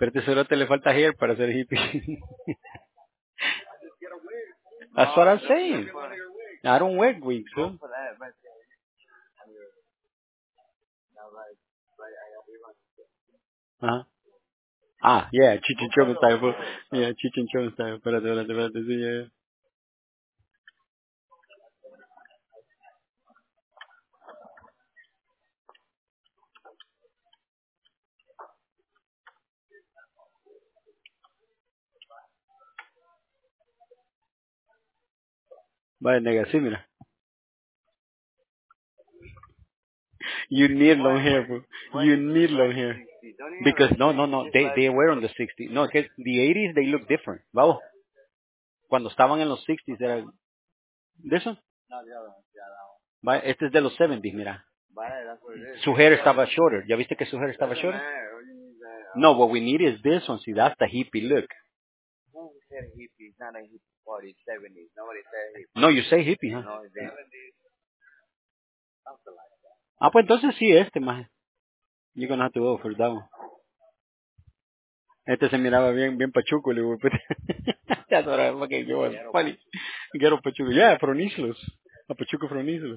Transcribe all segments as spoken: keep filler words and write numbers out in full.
Pero te solo te le falta hair para ser hippie. That's what I'm saying. I don't wear wigs, so. Ajá. Ah, yeah, chichinchón style. Bro. Yeah, chichinchón style. Espérate, espérate, espérate, sí, yeah. Vaya, nega, sí, mira. You need long hair, bro. You need long hair. Because, no, no, no, they, they were on the sixties. No, que the eighties, they look different. Vamos, cuando estaban en los sixties, era... ¿De eso? Vaya, este es de los seventies, mira. Su hair estaba shorter. ¿Ya viste que su hair estaba shorter? No, what we need is this one. See, that's the hippie look. No, you say hippie, huh? Ah, pues entonces sí, este, más. You're gonna have to go for that one. Este se miraba bien, bien pachuco, le digo, but that's what I fucking do. It's funny. Ghetto pachuco. Yeah, from Islos. A pachuco from Islos.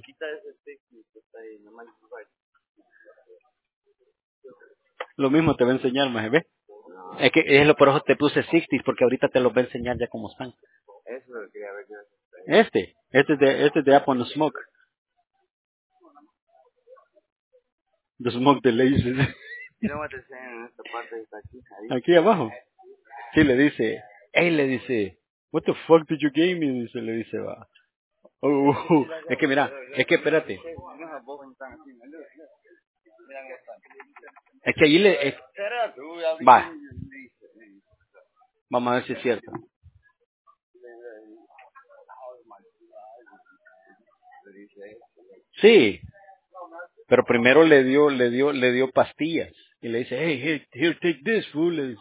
Lo mismo te va a enseñar, más, ¿ves? Es que es lo por eso te puse sixties, porque ahorita te los va a enseñar ya cómo están. Este, este es de, este es de Up on the Smoke. The Smoke de Laces. Aquí abajo. Sí, le dice, él le dice, what the fuck did you give me? Dice, le dice, va. Oh, es que mira, es que espérate. Es que allí le, es- va, vamos a ver si es cierto. Sí, pero primero le dio, le dio, le dio pastillas. Y le dice, hey, here, here, take this, fool. Le dice.